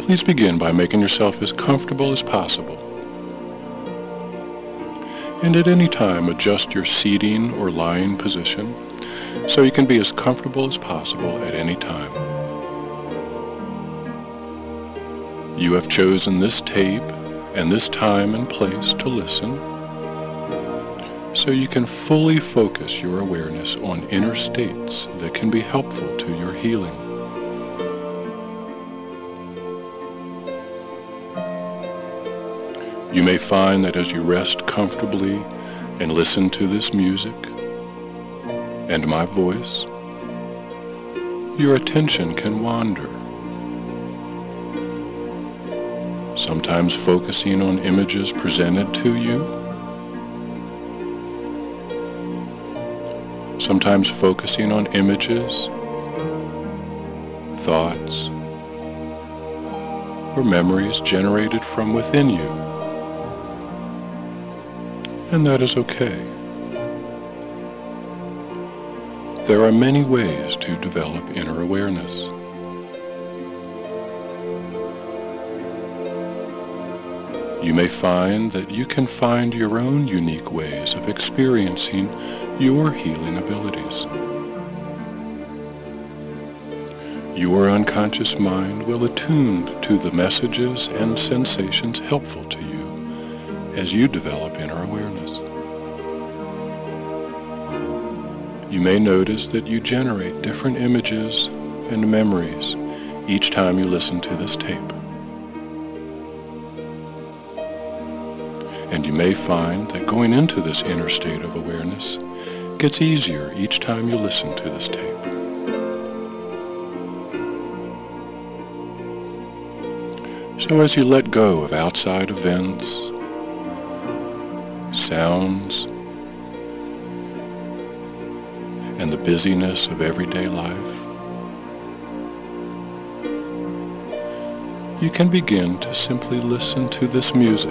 Please begin by making yourself as comfortable as possible. And at any time, adjust your seating or lying position so you can be as comfortable as possible at any time. You have chosen this tape and this time and place to listen, so you can fully focus your awareness on inner states that can be helpful to your healing. You may find that as you rest comfortably and listen to this music and my voice, your attention can wander, sometimes focusing on images presented to you, sometimes focusing on images, thoughts, or memories generated from within you. And that is okay. There are many ways to develop inner awareness. You may find that you can find your own unique ways of experiencing your healing abilities. Your unconscious mind will attune to the messages and sensations helpful to you as you develop inner awareness. You may notice that you generate different images and memories each time you listen to this tape. And you may find that going into this inner state of awareness gets easier each time you listen to this tape. So as you let go of outside events, sounds, and the busyness of everyday life, you can begin to simply listen to this music.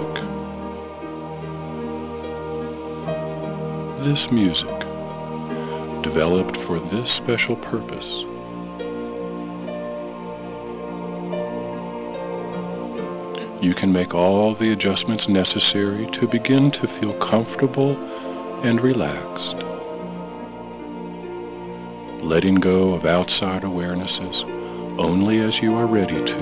This music, developed for this special purpose. You can make all the adjustments necessary to begin to feel comfortable and relaxed, letting go of outside awarenesses only as you are ready to,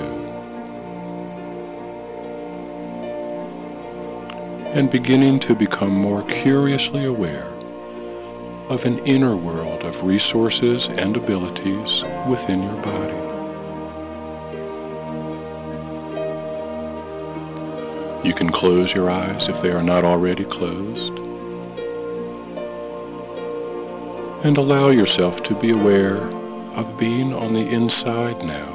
and beginning to become more curiously aware of an inner world of resources and abilities within your body. You can close your eyes if they are not already closed, and allow yourself to be aware of being on the inside now.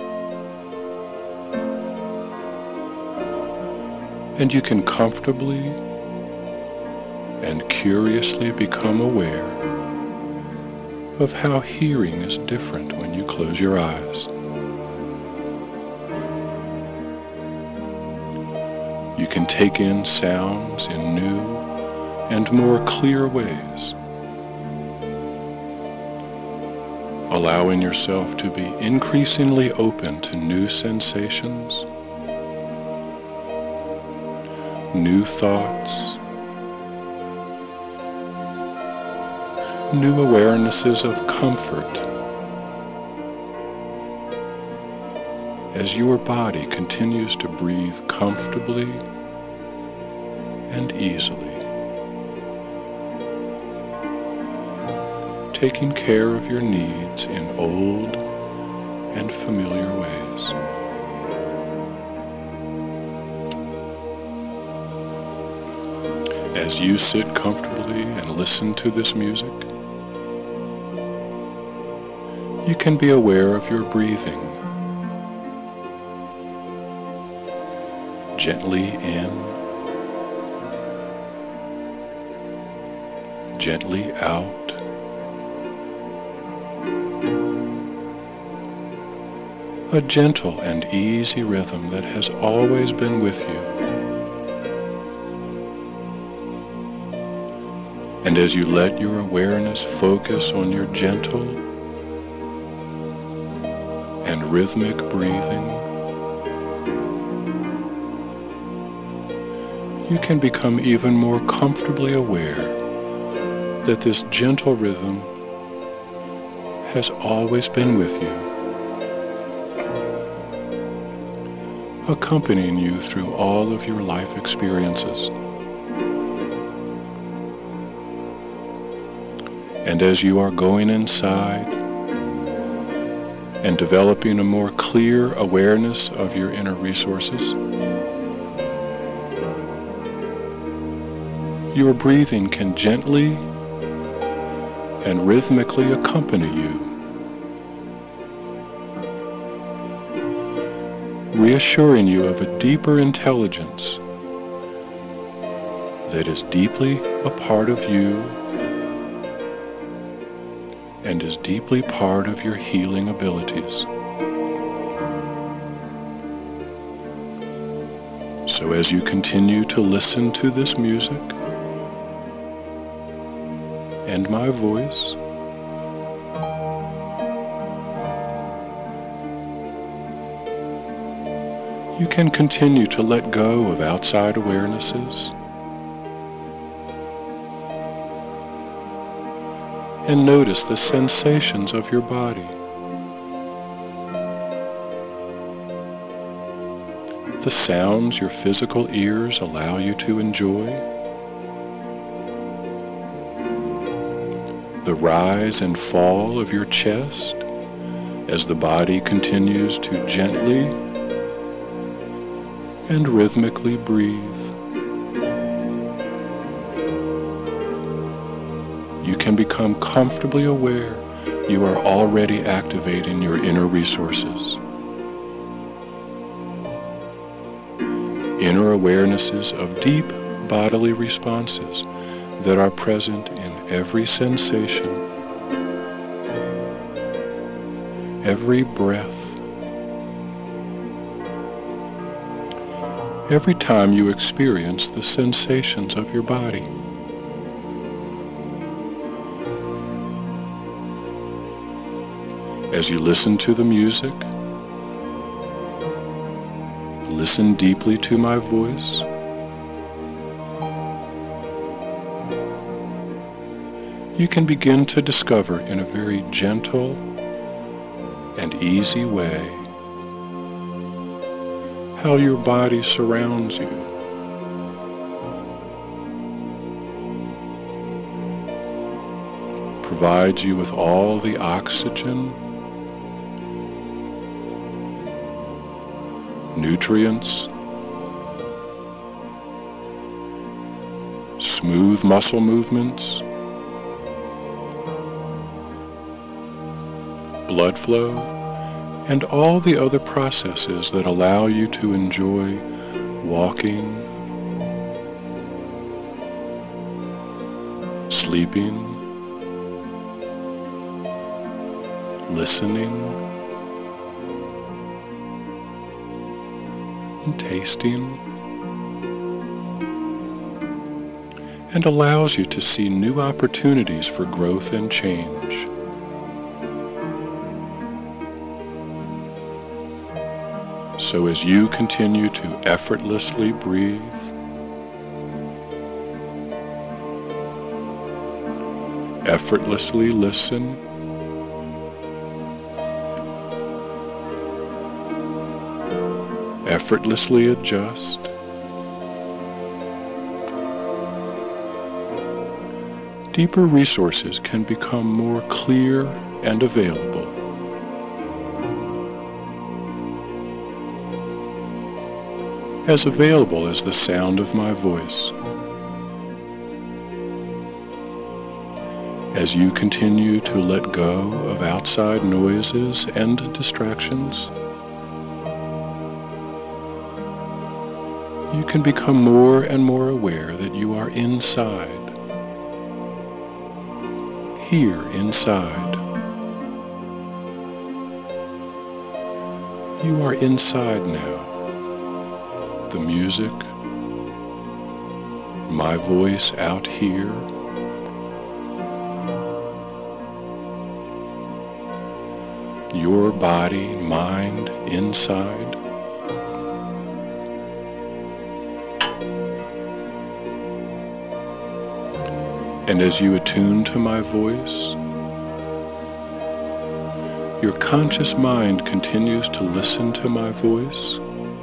And you can comfortably and curiously become aware of how hearing is different when you close your eyes. You can take in sounds in new and more clear ways, allowing yourself to be increasingly open to new sensations, new thoughts, new awarenesses of comfort as your body continues to breathe comfortably and easily, taking care of your needs in old and familiar ways. As you sit comfortably and listen to this music, you can be aware of your breathing. Gently in, gently out. A gentle and easy rhythm that has always been with you. And as you let your awareness focus on your gentle and rhythmic breathing, you can become even more comfortably aware that this gentle rhythm has always been with you, accompanying you through all of your life experiences. And as you are going inside and developing a more clear awareness of your inner resources, your breathing can gently and rhythmically accompany you, reassuring you of a deeper intelligence that is deeply a part of you and is deeply part of your healing abilities. So as you continue to listen to this music and my voice, you can continue to let go of outside awarenesses and notice the sensations of your body, the sounds your physical ears allow you to enjoy, the rise and fall of your chest as the body continues to gently and rhythmically breathe. You can become comfortably aware you are already activating your inner resources. Inner awarenesses of deep bodily responses that are present in every sensation, every breath, every time you experience the sensations of your body. As you listen to the music, listen deeply to my voice. You can begin to discover in a very gentle and easy way how your body surrounds you. Provides you with all the oxygen, nutrients, smooth muscle movements, blood flow, and all the other processes that allow you to enjoy walking, sleeping, listening, and tasting, and allows you to see new opportunities for growth and change. So as you continue to effortlessly breathe, effortlessly listen, effortlessly adjust, deeper resources can become more clear and available. As available as the sound of my voice. As you continue to let go of outside noises and distractions, you can become more and more aware that you are inside, here inside. You are inside now. The music, my voice out here, your body, mind inside. And as you attune to my voice, your conscious mind continues to listen to my voice.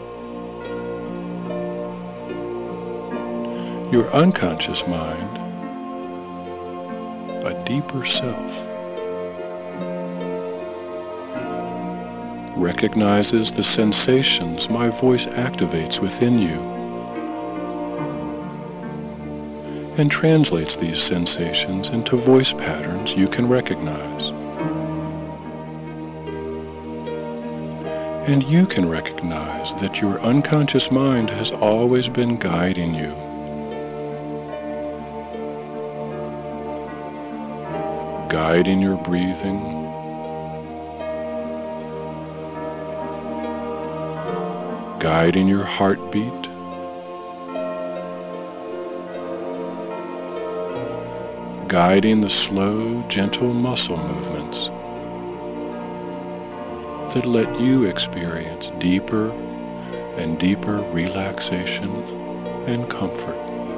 Your unconscious mind, a deeper self, recognizes the sensations my voice activates within you and translates these sensations into voice patterns you can recognize. And you can recognize that your unconscious mind has always been guiding you. Guiding your breathing, guiding your heartbeat, guiding the slow, gentle muscle movements that let you experience deeper and deeper relaxation and comfort.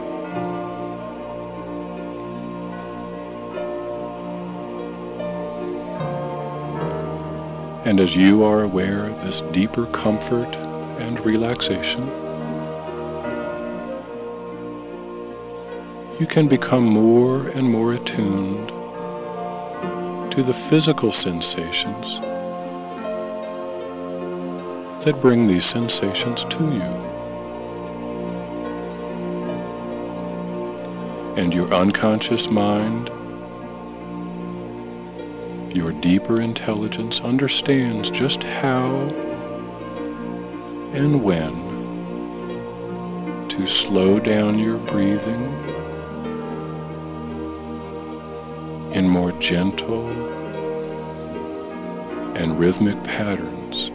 And as you are aware of this deeper comfort and relaxation, you can become more and more attuned to the physical sensations that bring these sensations to you. And your unconscious mind, your deeper intelligence understands just how and when to slow down your breathing in more gentle and rhythmic patterns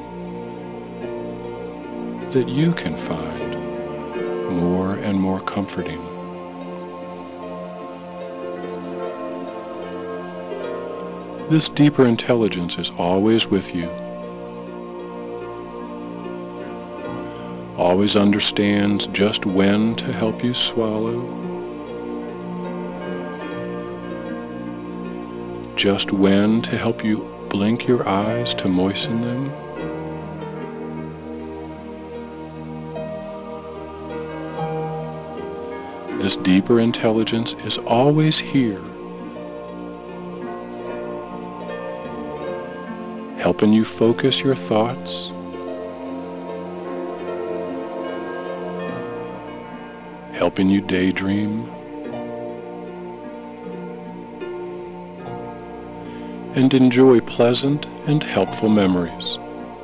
that you can find more and more comforting. This deeper intelligence is always with you, always understands just when to help you swallow, just when to help you blink your eyes to moisten them, this deeper intelligence is always here, helping you focus your thoughts, helping you daydream, and enjoy pleasant and helpful memories.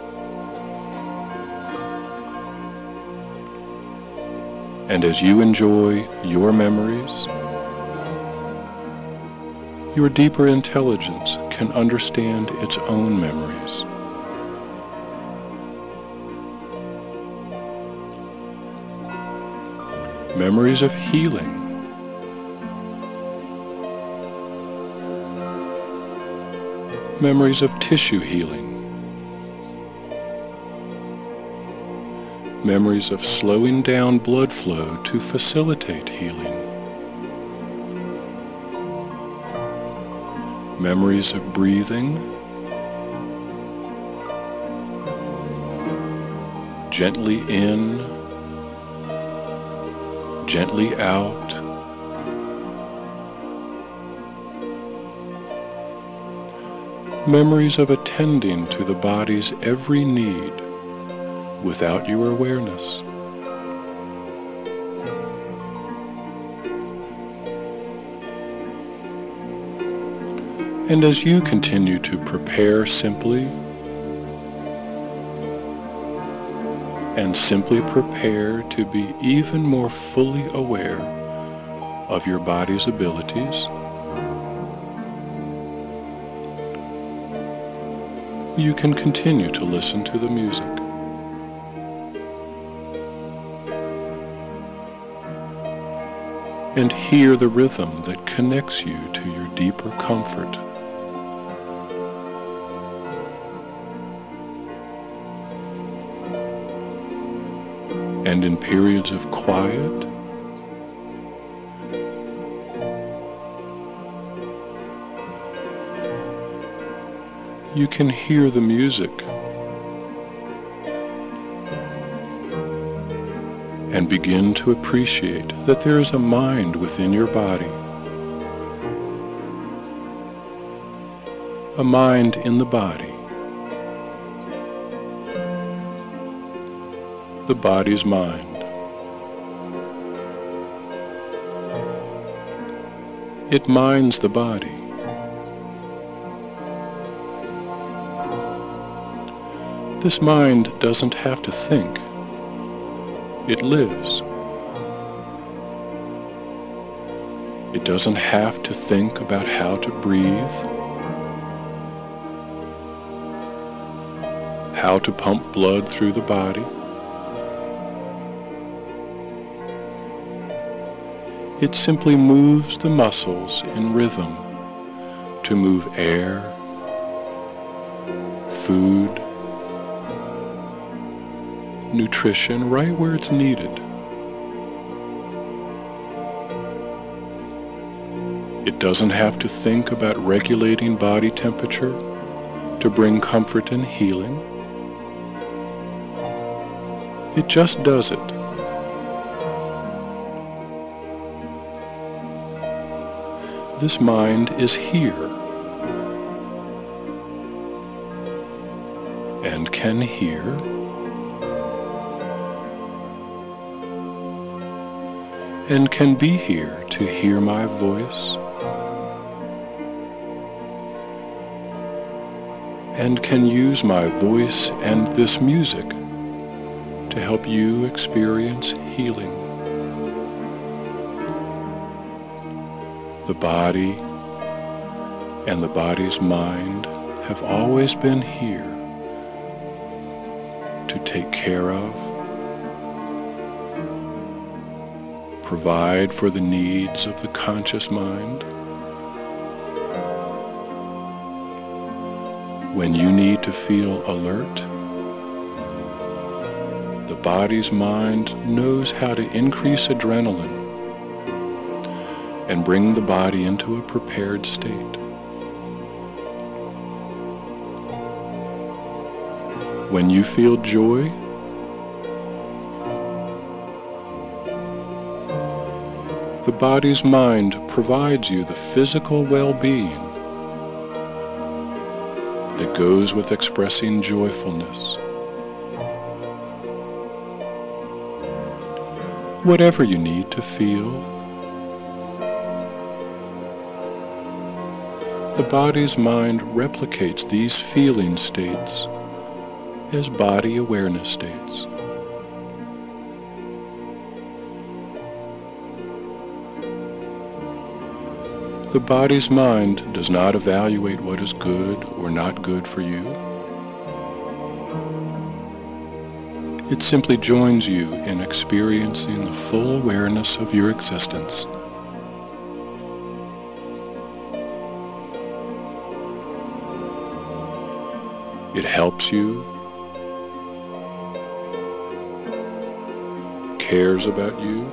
And as you enjoy your memories, your deeper intelligence can understand its own memories. Memories of healing, memories of tissue healing, memories of slowing down blood flow to facilitate healing, memories of breathing, gently in, gently out, memories of attending to the body's every need without your awareness. And as you continue to prepare simply, and simply prepare to be even more fully aware of your body's abilities, you can continue to listen to the music. And hear the rhythm that connects you to your deeper comfort. And in periods of quiet, you can hear the music and begin to appreciate that there is a mind within your body, a mind in the body. The body's mind. It minds the body. This mind doesn't have to think. It lives. It doesn't have to think about how to breathe, how to pump blood through the body. It simply moves the muscles in rhythm to move air, food, nutrition right where it's needed. It doesn't have to think about regulating body temperature to bring comfort and healing. It just does it. This mind is here and can hear and can be here to hear my voice and can use my voice and this music to help you experience healing. The body and the body's mind have always been here to take care of, provide for the needs of the conscious mind. When you need to feel alert, the body's mind knows how to increase adrenaline and bring the body into a prepared state. When you feel joy, the body's mind provides you the physical well-being that goes with expressing joyfulness. Whatever you need to feel, the body's mind replicates these feeling states as body awareness states. The body's mind does not evaluate what is good or not good for you. It simply joins you in experiencing the full awareness of your existence. It helps you, cares about you,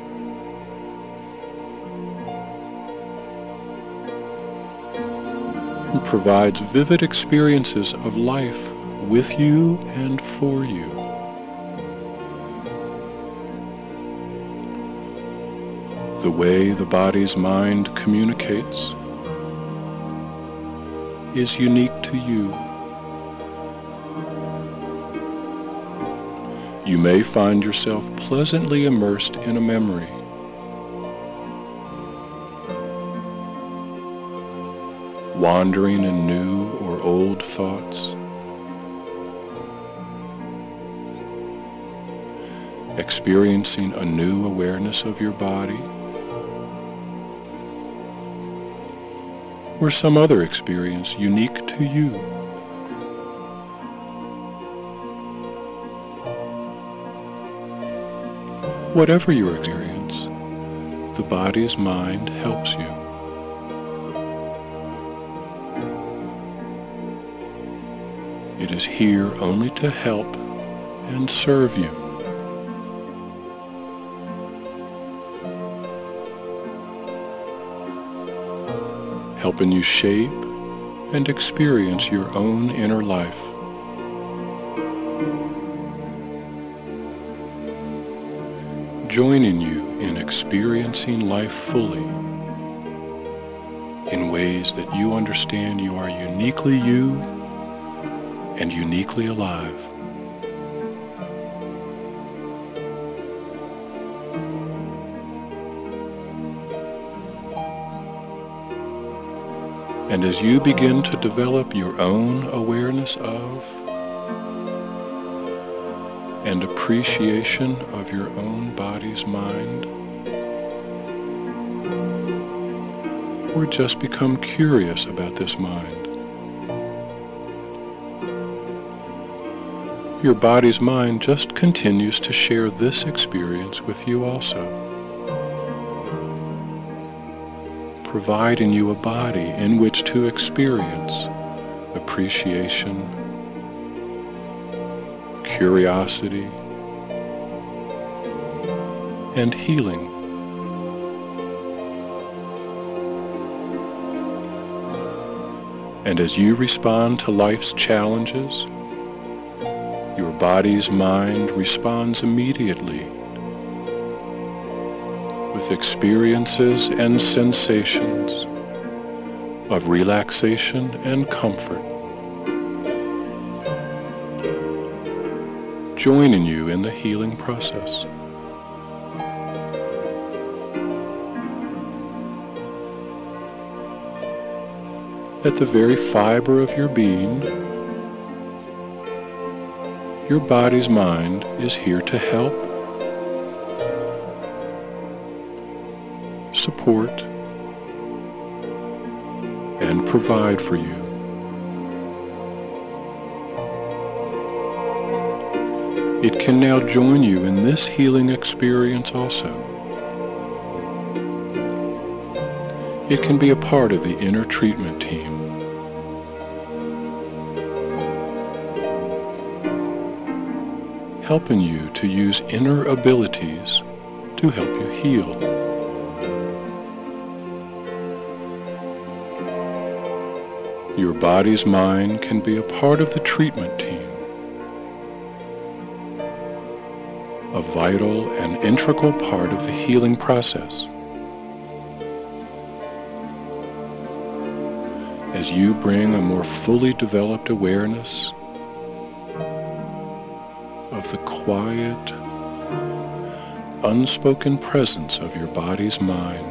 and provides vivid experiences of life with you and for you. The way the body's mind communicates is unique to you. You may find yourself pleasantly immersed in a memory. Wandering in new or old thoughts. Experiencing a new awareness of your body. Or some other experience unique to you. Whatever your experience, the body's mind helps you. It is here only to help and serve you. Helping you shape and experience your own inner life. Joining you in experiencing life fully in ways that you understand you are uniquely you and uniquely alive. And as you begin to develop your own awareness of and appreciation of your own body's mind, or just become curious about this mind, your body's mind just continues to share this experience with you also, providing you a body in which to experience appreciation, curiosity, and healing. And as you respond to life's challenges, your body's mind responds immediately with experiences and sensations of relaxation and comfort, joining you in the healing process. At the very fiber of your being, your body's mind is here to help, support, and provide for you. It can now join you in this healing experience also. It can be a part of the inner treatment team, helping you to use inner abilities to help you heal. Your body's mind can be a part of the treatment team, a vital and integral part of the healing process. As you bring a more fully developed awareness of the quiet, unspoken presence of your body's mind.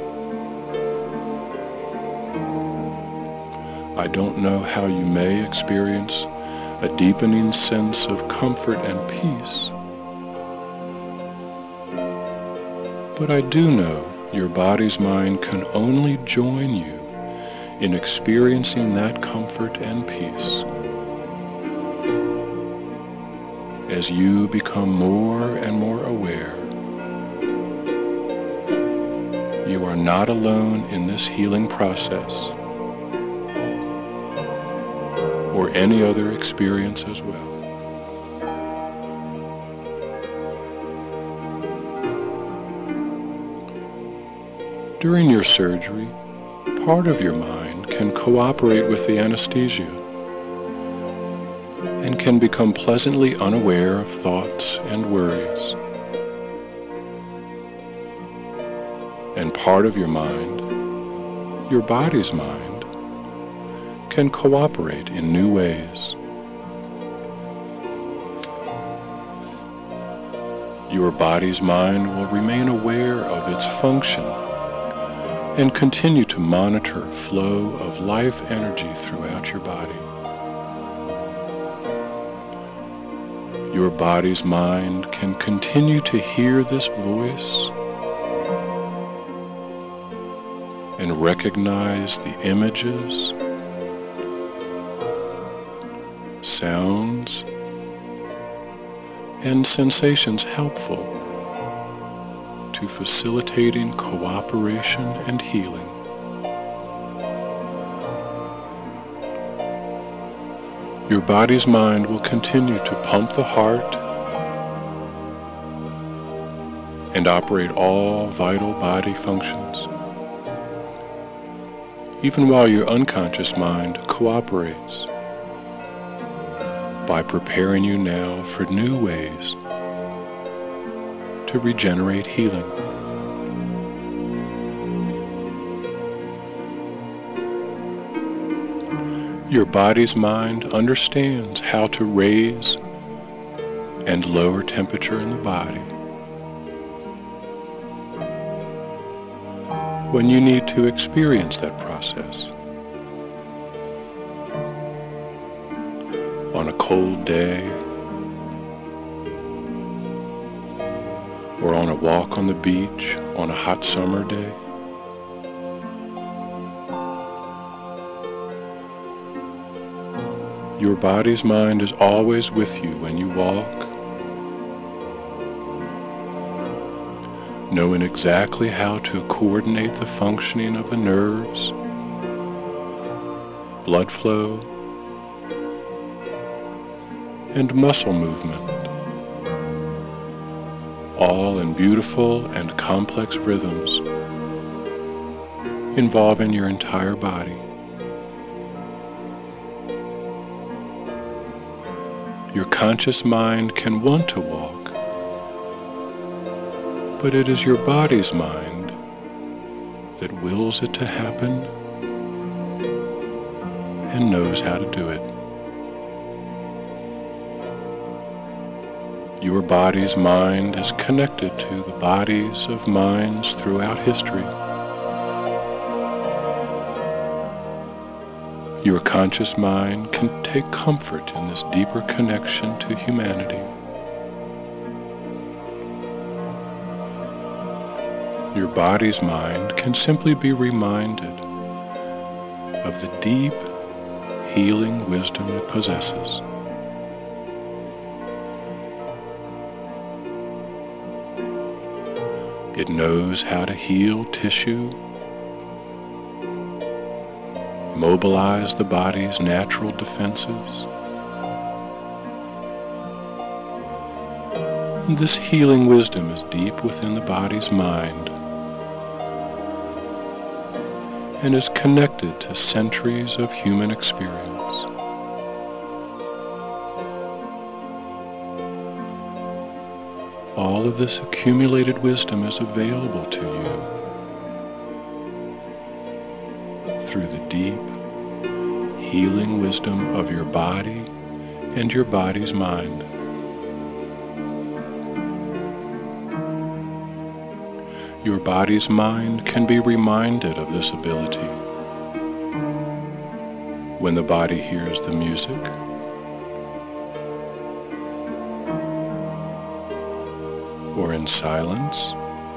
I don't know how you may experience a deepening sense of comfort and peace, but I do know your body's mind can only join you in experiencing that comfort and peace as you become more and more aware. You are not alone in this healing process or any other experience as well. During your surgery, part of your mind can cooperate with the anesthesia and can become pleasantly unaware of thoughts and worries. And part of your mind, your body's mind, can cooperate in new ways. Your body's mind will remain aware of its function and continue to monitor flow of life energy throughout your body. Your body's mind can continue to hear this voice and recognize the images, sounds, and sensations helpful to facilitating cooperation and healing. Your body's mind will continue to pump the heart and operate all vital body functions, even while your unconscious mind cooperates by preparing you now for new ways to regenerate healing. Your body's mind understands how to raise and lower temperature in the body when you need to experience that process. On a cold day, or on a walk on the beach on a hot summer day. Your body's mind is always with you when you walk, knowing exactly how to coordinate the functioning of the nerves, blood flow, and muscle movement, all in beautiful and complex rhythms involving your entire body. Your conscious mind can want to walk, but it is your body's mind that wills it to happen and knows how to do it. Your body's mind is connected to the bodies of minds throughout history. Your conscious mind can take comfort in this deeper connection to humanity. Your body's mind can simply be reminded of the deep, healing wisdom it possesses. It knows how to heal tissue, mobilize the body's natural defenses. This healing wisdom is deep within the body's mind and is connected to centuries of human experience. All of this accumulated wisdom is available to you through the deep, healing wisdom of your body and your body's mind. Your body's mind can be reminded of this ability when the body hears the music, or in silence,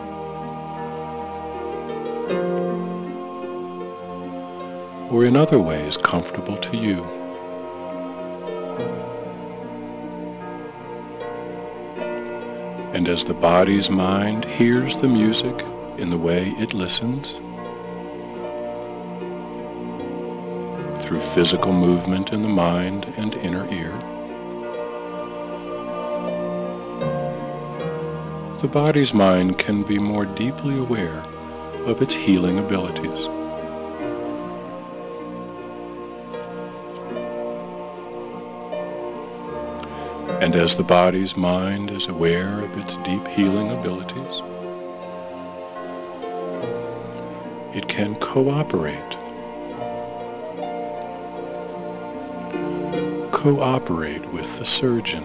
or in other ways comfortable to you. And as the body's mind hears the music in the way it listens, through physical movement in the mind and inner ear, the body's mind can be more deeply aware of its healing abilities. And as the body's mind is aware of its deep healing abilities, it can cooperate with the surgeon.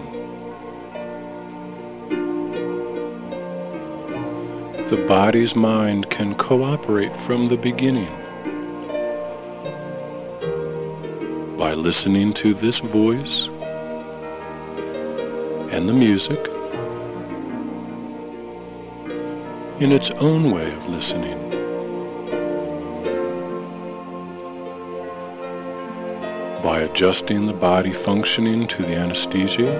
The body's mind can cooperate from the beginning by listening to this voice and the music in its own way of listening. By adjusting the body functioning to the anesthesia,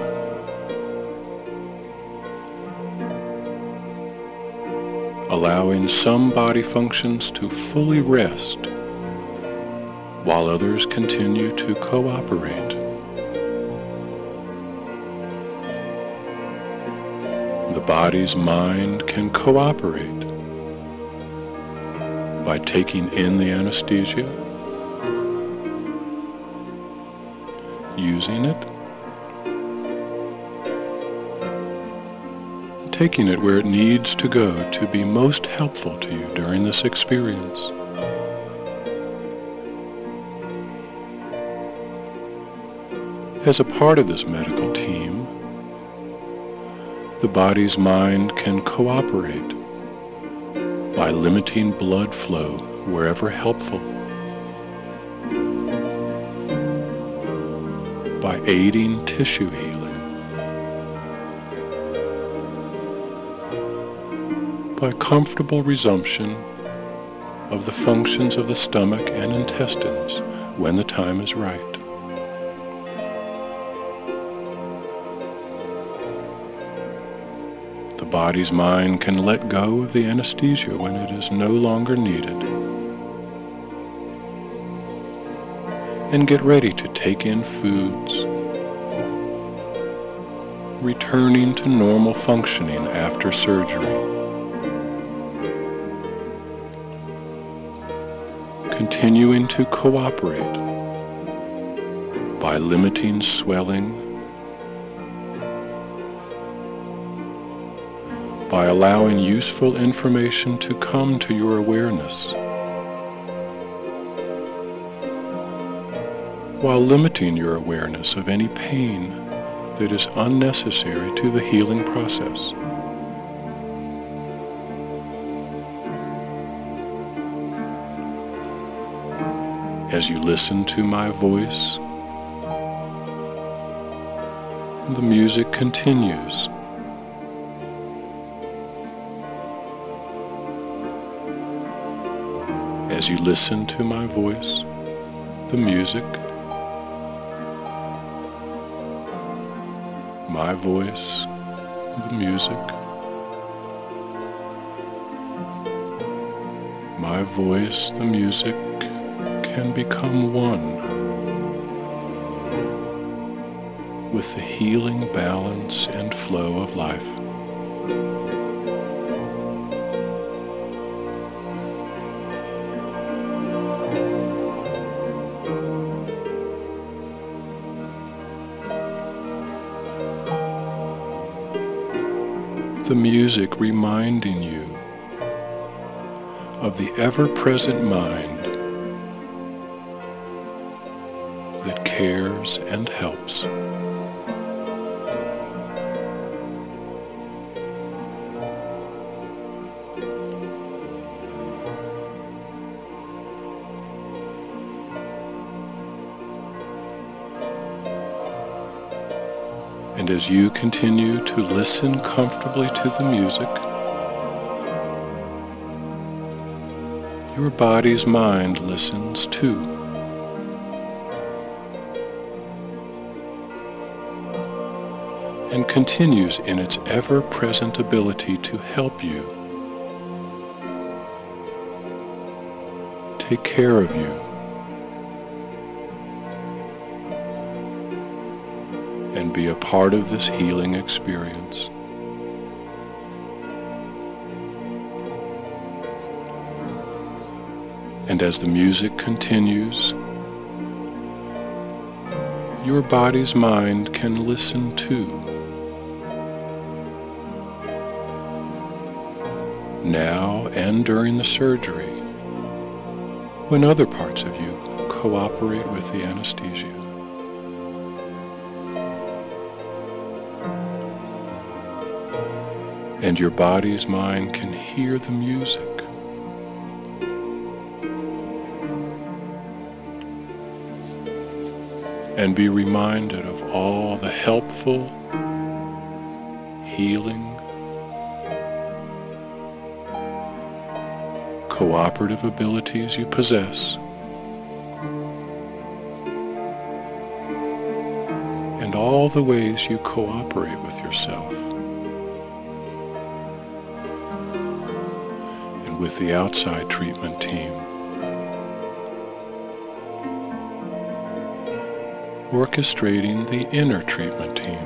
allowing some body functions to fully rest while others continue to cooperate. The body's mind can cooperate by taking in the anesthesia using it, taking it where it needs to go to be most helpful to you during this experience. As a part of this medical team, the body's mind can cooperate by limiting blood flow wherever helpful, by aiding tissue healing, by comfortable resumption of the functions of the stomach and intestines when the time is right. The body's mind can let go of the anesthesia when it is no longer needed and get ready to take in foods, returning to normal functioning after surgery, continuing to cooperate by limiting swelling, by allowing useful information to come to your awareness, while limiting your awareness of any pain that is unnecessary to the healing process. As you listen to my voice, the music continues. As you listen to my voice, the music, my voice, the music, my voice, the music can become one with the healing balance and flow of life. The music reminding you of the ever-present mind that cares and helps. And as you continue to listen comfortably to the music, your body's mind listens too. And continues in its ever-present ability to help you, take care of you, and be a part of this healing experience. And as the music continues, your body's mind can listen too. Now and during the surgery, when other parts of you cooperate with the anesthesia. And your body's mind can hear the music. And be reminded of all the helpful, healing, cooperative abilities you possess, and all the ways you cooperate with yourself and with the outside treatment team, orchestrating the inner treatment team.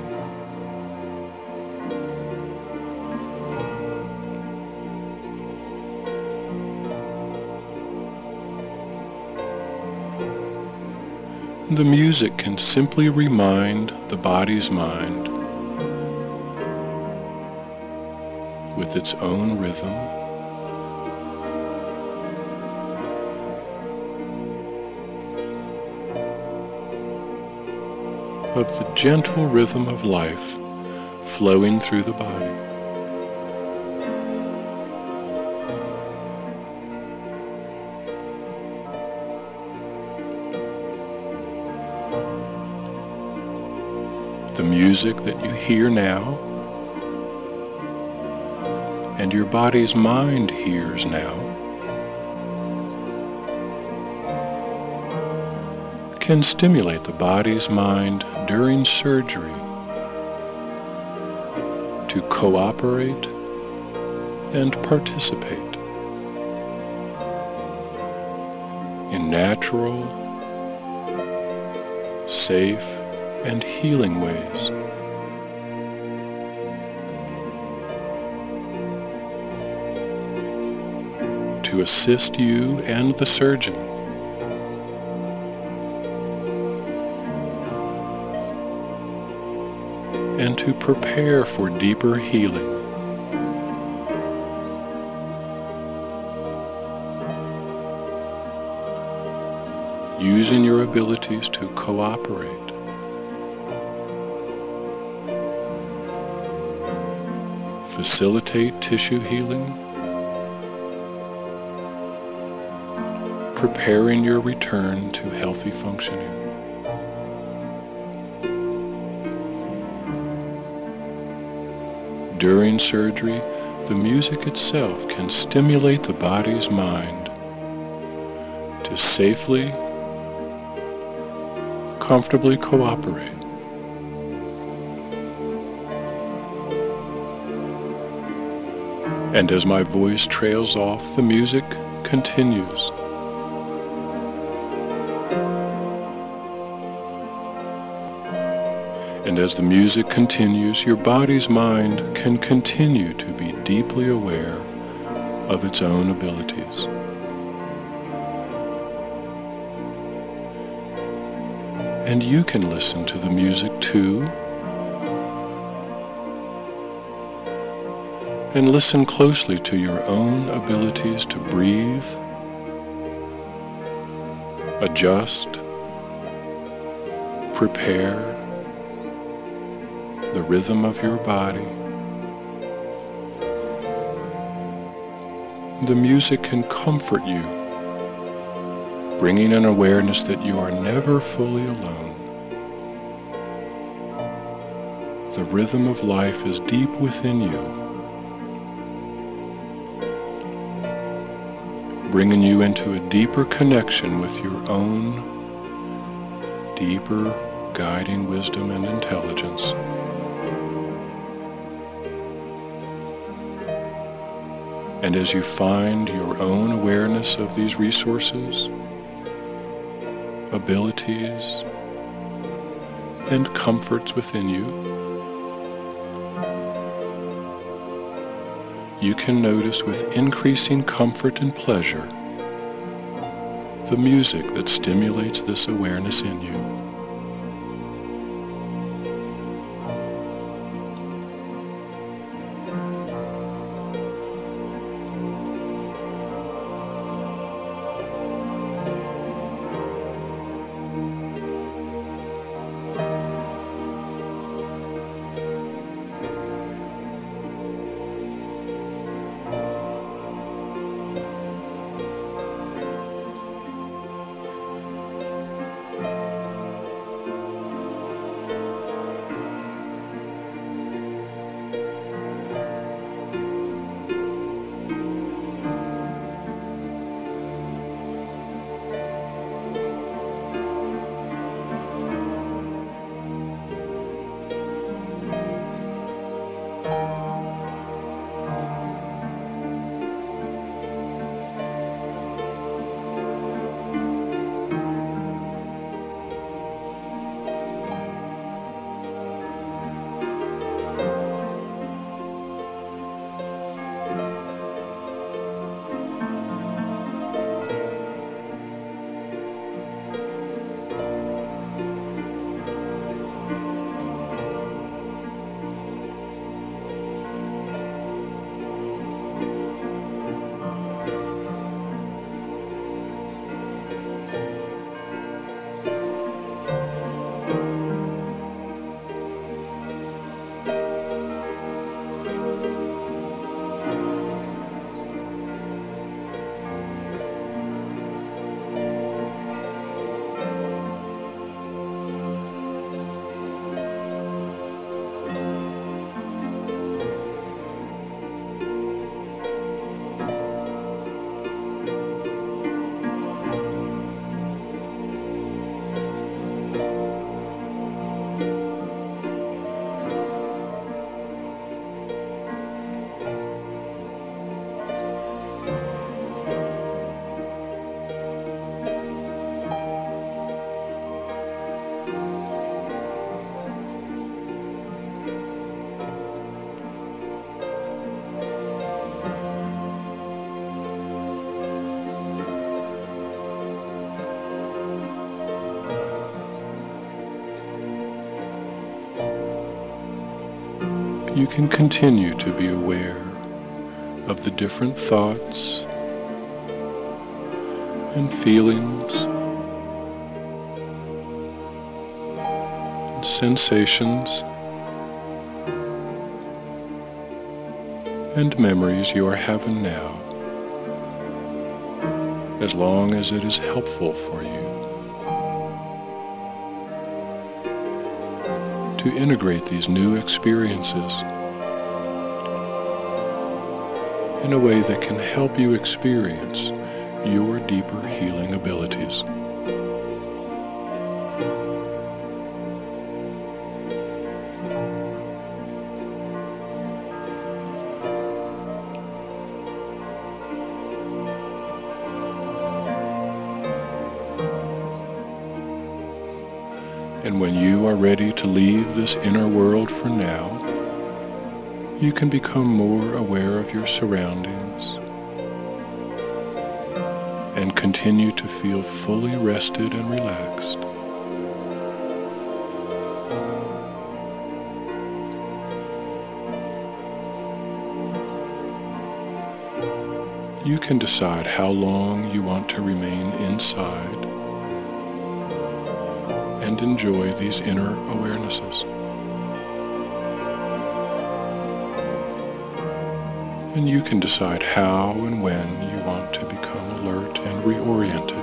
The music can simply remind the body's mind with its own rhythm of the gentle rhythm of life flowing through the body. The music that you hear now and your body's mind hears now can stimulate the body's mind during surgery to cooperate and participate in natural, safe, and healing ways. To assist you and the surgeon and to prepare for deeper healing. Using your abilities to cooperate, facilitate tissue healing, preparing your return to healthy functioning. During surgery, the music itself can stimulate the body's mind to safely, comfortably cooperate. And as my voice trails off, the music continues. And as the music continues, your body's mind can continue to be deeply aware of its own abilities. And you can listen to the music too, and listen closely to your own abilities to breathe, adjust, prepare the rhythm of your body. The music can comfort you, bringing an awareness that you are never fully alone. The rhythm of life is deep within you, bringing you into a deeper connection with your own deeper guiding wisdom and intelligence. And as you find your own awareness of these resources, abilities, and comforts within you, you can notice with increasing comfort and pleasure the music that stimulates this awareness in you. you can continue to be aware of the different thoughts and feelings and sensations and memories you are having now, as long as it is helpful for you to integrate these new experiences in a way that can help you experience your deeper healing abilities. And when you are ready to leave this inner world for now, you can become more aware of your surroundings and continue to feel fully rested and relaxed. You can decide how long you want to remain inside and enjoy these inner awarenesses. And you can decide how and when you want to become alert and reoriented,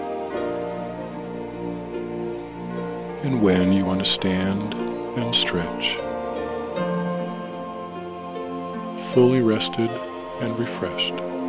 and when you want to stand and stretch, fully rested and refreshed.